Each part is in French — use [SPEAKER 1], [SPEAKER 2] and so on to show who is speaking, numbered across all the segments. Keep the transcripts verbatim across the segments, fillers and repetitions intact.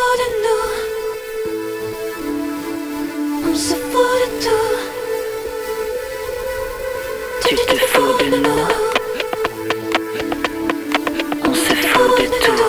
[SPEAKER 1] fous de nous, on se fout de tout. Tu te fous de nous, on se fout de tout.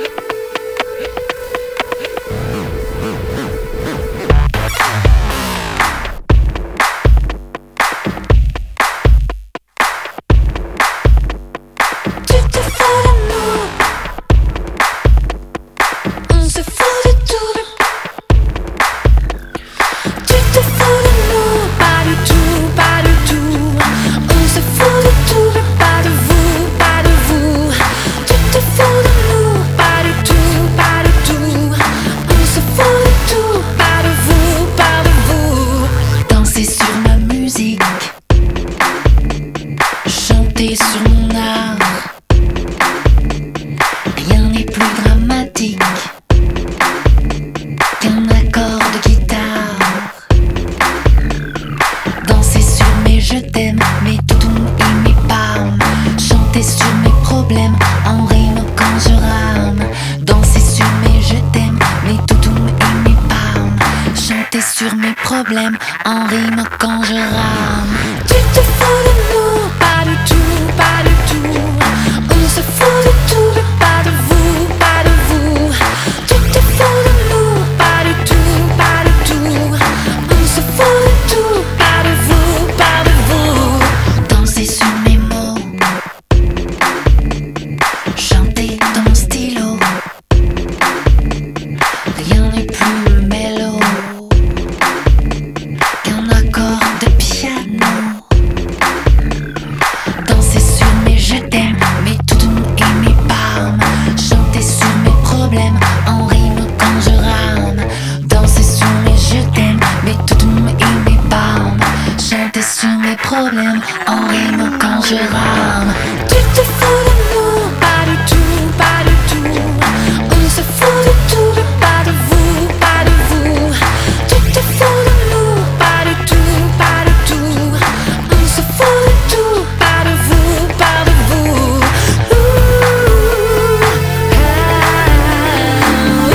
[SPEAKER 2] Sur mon art, rien n'est plus dramatique qu'un accord de guitare. Danser sur mes je t'aime, mes toutous et mes palmes. Chanter sur mes problèmes en rime quand je rame. Danser sur mes je t'aime, mes toutous et mes palmes. Chanter sur mes problèmes en rime quand je rame.
[SPEAKER 1] Tu te fous de nous, pas du tout, pas du tout. On se fout de tout, pas de vous, pas de vous. Tu te fous de nous, pas du tout, pas du tout. On se fout de tout, pas de vous, pas de vous.
[SPEAKER 2] Danser sur mes mots, chanter dans mon stylo. Rien n'est plus mélo qu'un accord de piano. Danser sur mes je t'aime, mes toutous et mes palmes. Chanter sur mes problèmes en rime quand je rame. Danser sur mes je t'aime, mes toutous et mes palmes. Chanter sur mes problèmes en rime quand je rame.
[SPEAKER 1] Tu te fous de nous, pas du tout, pas du tout. On se fout de tout, pas de vous, pas de vous. Tu te fous de nous, pas du tout, pas du tout. On se fout de tout, pas de vous, pas de vous. Ouh, ah, ouh,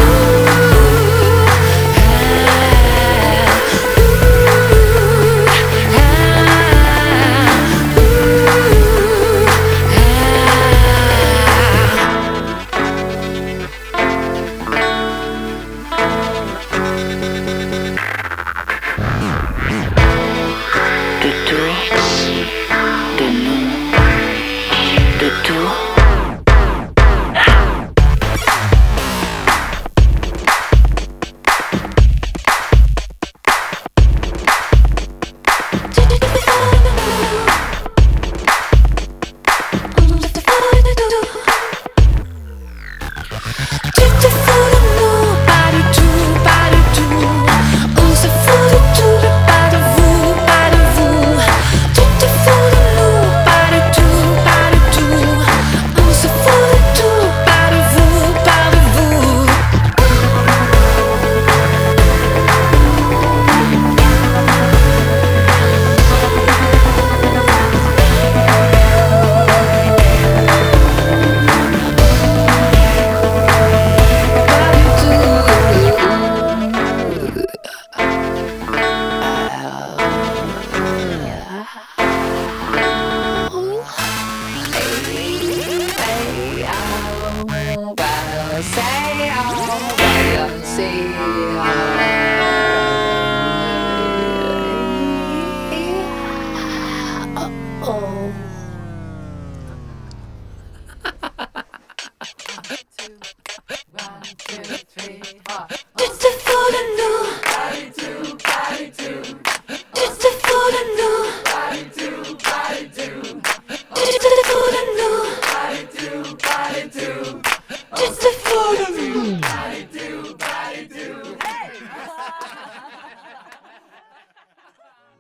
[SPEAKER 2] De tout, de nous, de tout.
[SPEAKER 1] Tu te fous de nous, pas du tout, pas du tout. On se fout de tout, pas de vous, pas de vous. Tu te fous de nous, pas du tout, pas du tout. On se fout de tout, pas de vous, pas de vous. Tu te fous de nous, tu te fous de nous, tu te fous de nous, tu te fous de nous.